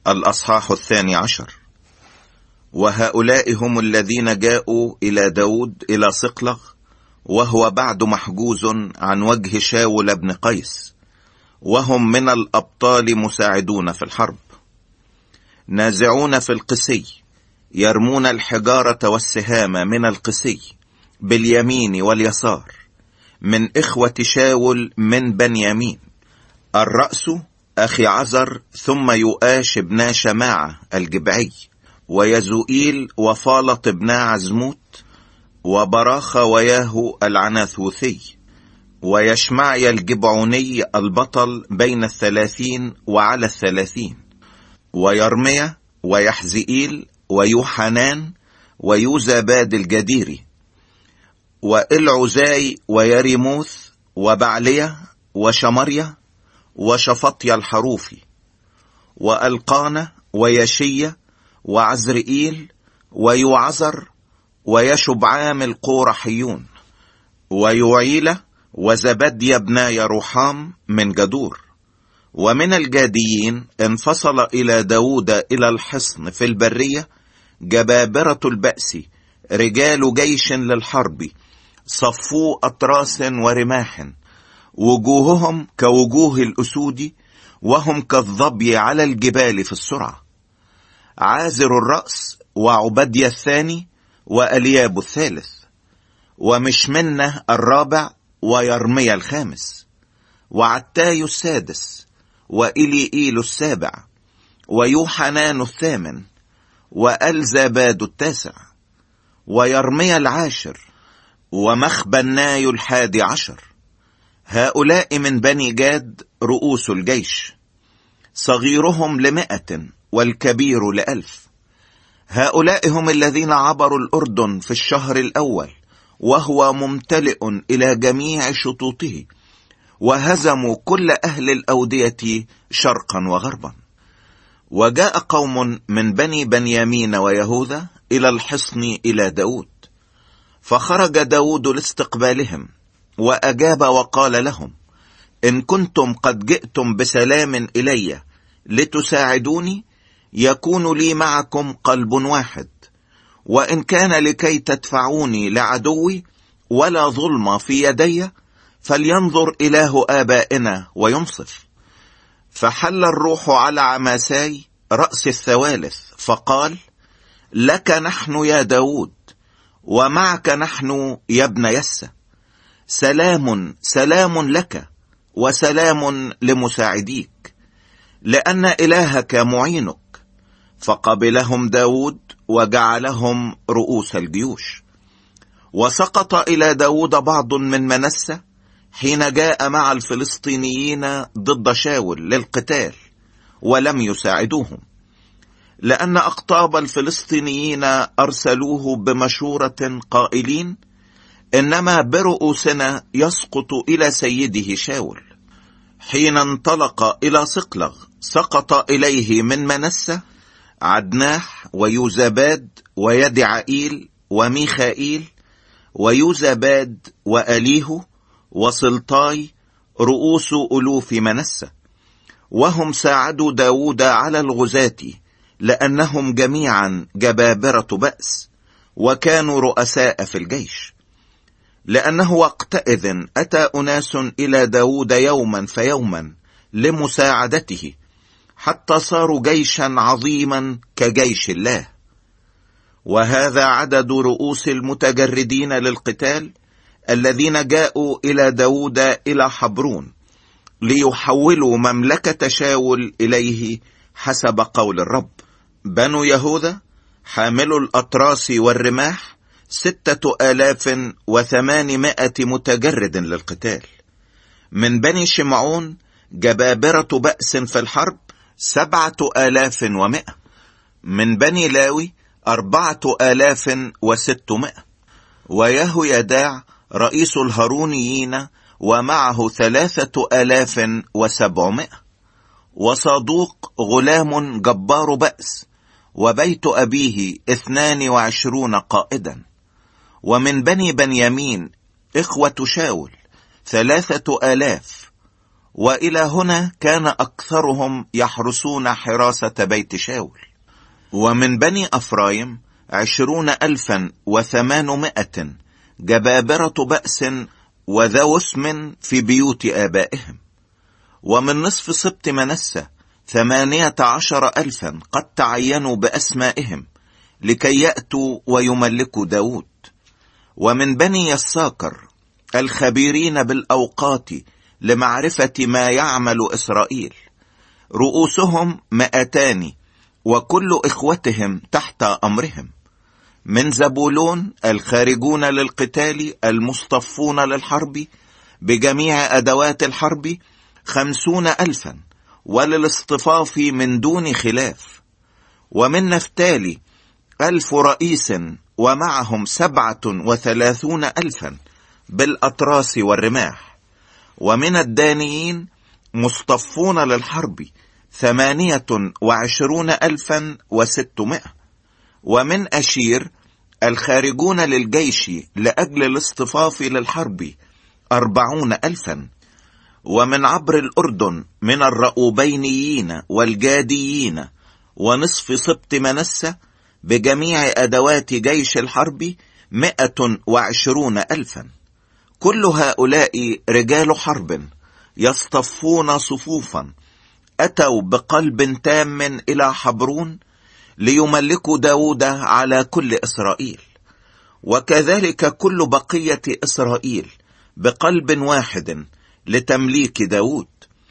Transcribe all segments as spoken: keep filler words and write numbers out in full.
الأصحاح الثاني عشر. وهؤلاء هم الذين جاءوا إلى داود إلى صقلغ، وهو بعد محجوز عن وجه شاول بن قيس، وهم من الأبطال مساعدون في الحرب، نازعون في القسي، يرمون الحجارة والسهام من القسي باليمين واليسار، من إخوة شاول من بنيامين، الرأس أخي عزر، ثم يؤاش بن شماعة الجبعي، ويزوئيل وفالط بن عزموت، وبراخ وياهو العناثوثي، ويشمعي الجبعوني البطل بين الثلاثين وعلى الثلاثين، ويرميا ويحزئيل ويوحنان ويوزاباد الجديري، وإلعزاي ويريموث وبعلية وشمريا وشفطيا الحروفي، وألقانة ويشية وعزرئيل ويوعزر ويشبعام القورحيون، ويعيلة وزبديا بن يروحام من جدور. ومن الجاديين انفصل إلى داود إلى الحصن في البرية جبابرة البأس، رجال جيش للحرب، صفوا أطراس ورماح، وجوههم كوجوه الأسود، وهم كالظبي على الجبال في السرعة، عازر الرأس وعبديا الثاني وألياب الثالث، ومشمنة الرابع ويرميا الخامس، وعتاي السادس، وإليئيل السابع، ويوحنان الثامن، وألزاباد التاسع، ويرميا العاشر، ومخبناي الحادي عشر. هؤلاء من بني جاد رؤوس الجيش، صغيرهم لمائة والكبير لألف. هؤلاء هم الذين عبروا الأردن في الشهر الأول وهو ممتلئ إلى جميع شطوطه، وهزموا كل أهل الأودية شرقا وغربا. وجاء قوم من بني بنيامين ويهوذا إلى الحصن إلى داود، فخرج داود لاستقبالهم، وأجاب وقال لهم: إن كنتم قد جئتم بسلام إلي لتساعدوني، يكون لي معكم قلب واحد، وإن كان لكي تدفعوني لعدوي ولا ظلم في يدي، فلينظر إله آبائنا وينصف. فحل الروح على عماساي رأس الثوالث، فقال: لك نحن يا داود، ومعك نحن يا ابن يسى، سلام سلام لك وسلام لمساعديك، لأن إلهك معينك. فقبلهم داود وجعلهم رؤوس الجيوش. وسقط إلى داود بعض من منسى حين جاء مع الفلسطينيين ضد شاول للقتال، ولم يساعدوهم، لأن أقطاب الفلسطينيين أرسلوه بمشورة قائلين: إنما برؤوسنا يسقط إلى سيده شاول. حين انطلق إلى صقلغ سقط إليه من منسى عدناح ويوزاباد ويدعائيل وميخائيل ويوزاباد وأليه وصلطاي، رؤوس ألوف منسى، وهم ساعدوا داود على الغزاة، لأنهم جميعا جبابرة بأس، وكانوا رؤساء في الجيش. لأنه وقتئذ أتى أناس إلى داود يوما فيوما لمساعدته، حتى صاروا جيشا عظيما كجيش الله. وهذا عدد رؤوس المتجردين للقتال الذين جاءوا إلى داود إلى حبرون ليحولوا مملكة شاول إليه حسب قول الرب. بنو يهوذا حاملوا الأطراس والرماح ستة آلاف وثمانمائة متجرد للقتال. من بني شمعون جبابرة بأس في الحرب سبعة آلاف ومائة. من بني لاوي أربعة آلاف وستمائة. ويهو يداع رئيس الهارونيين ومعه ثلاثة آلاف وسبعمائة. وصادوق غلام جبار بأس، وبيت أبيه اثنان وعشرون قائدا. ومن بني بنيامين إخوة شاول ثلاثة آلاف. وإلى هنا كان أكثرهم يحرسون حراسة بيت شاول. ومن بني أفرايم عشرون ألفا وثمانمائة جبابرة بأس وذو اسم في بيوت آبائهم. ومن نصف سبط منسى ثمانية عشر ألفا قد تعينوا بأسمائهم لكي يأتوا ويملكوا داود. ومن بني يساكر الخبيرين بالأوقات لمعرفة ما يعمل إسرائيل، رؤوسهم مئتان وكل إخوتهم تحت أمرهم. من زبولون الخارجون للقتال المصطفون للحرب بجميع أدوات الحرب خمسون ألفا وللاصطفاف من دون خلاف. ومن نفتالي ألف رئيس ومعهم سبعة وثلاثون ألفا بالأطراس والرماح. ومن الدانيين مصطفون للحرب ثمانية وعشرون ألفا وستمائة. ومن أشير الخارجون للجيش لأجل الاصطفاف للحرب أربعون ألفا. ومن عبر الأردن من الرأوبينيين والجاديين ونصف سبط منسى بجميع أدوات جيش الحرب مئة وعشرون ألفا. كل هؤلاء رجال حرب يصطفون صفوفا، أتوا بقلب تام إلى حبرون ليملكوا داود على كل إسرائيل، وكذلك كل بقية إسرائيل بقلب واحد لتمليك داود.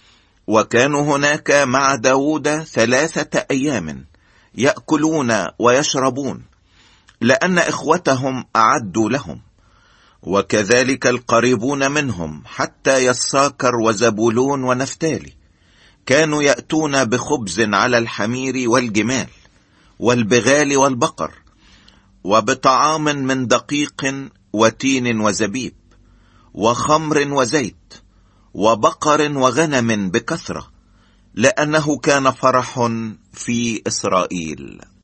وكانوا هناك مع داود ثلاثة أيام يأكلون ويشربون، لأن إخوتهم أعدوا لهم، وكذلك القريبون منهم حتى يساكر وزبولون ونفتالي كانوا يأتون بخبز على الحمير والجمال والبغال والبقر، وبطعام من دقيق وتين وزبيب وخمر وزيت وبقر وغنم بكثرة، لأنه كان فرح في إسرائيل.